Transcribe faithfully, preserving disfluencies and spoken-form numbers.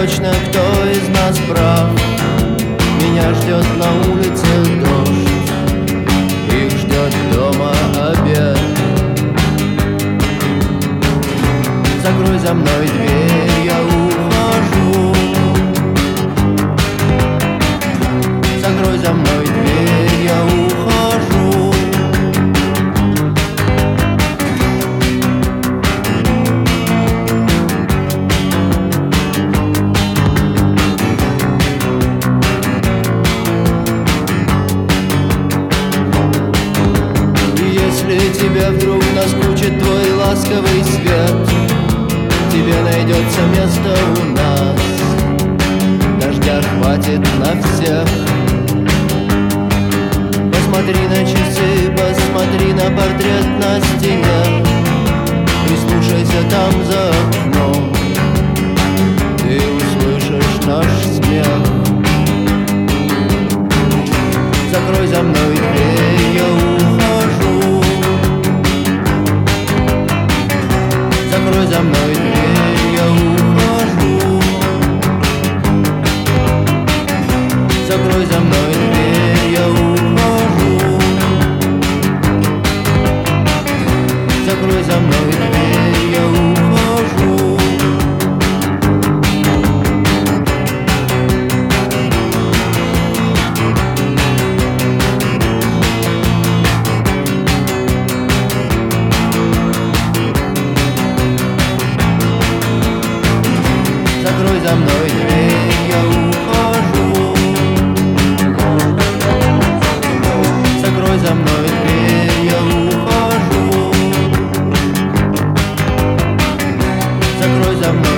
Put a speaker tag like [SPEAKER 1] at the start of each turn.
[SPEAKER 1] точно, кто из нас прав. Меня ждет на улице дождь, их ждет дома обед. Закрой за мной дверь, я ухожу. Закрой за мной дверь, я ухожу. Если тебе вдруг наскучит твой ласковый свет, тебе найдется место у нас, дождя хватит на всех. Посмотри на часы, посмотри на портрет на стене, прислушайся там за окном, ты услышишь наш смех. Закрой за мной дверь, я ухожу. Закрой за мной дверь, я ухожу. Закрой за мной дверь, я ухожу. Закрой за мной дверь, я ухожу. Закрой за мной дверь, я ухожу. Закрой за мной дверь, я ухожу. Закрой за мной.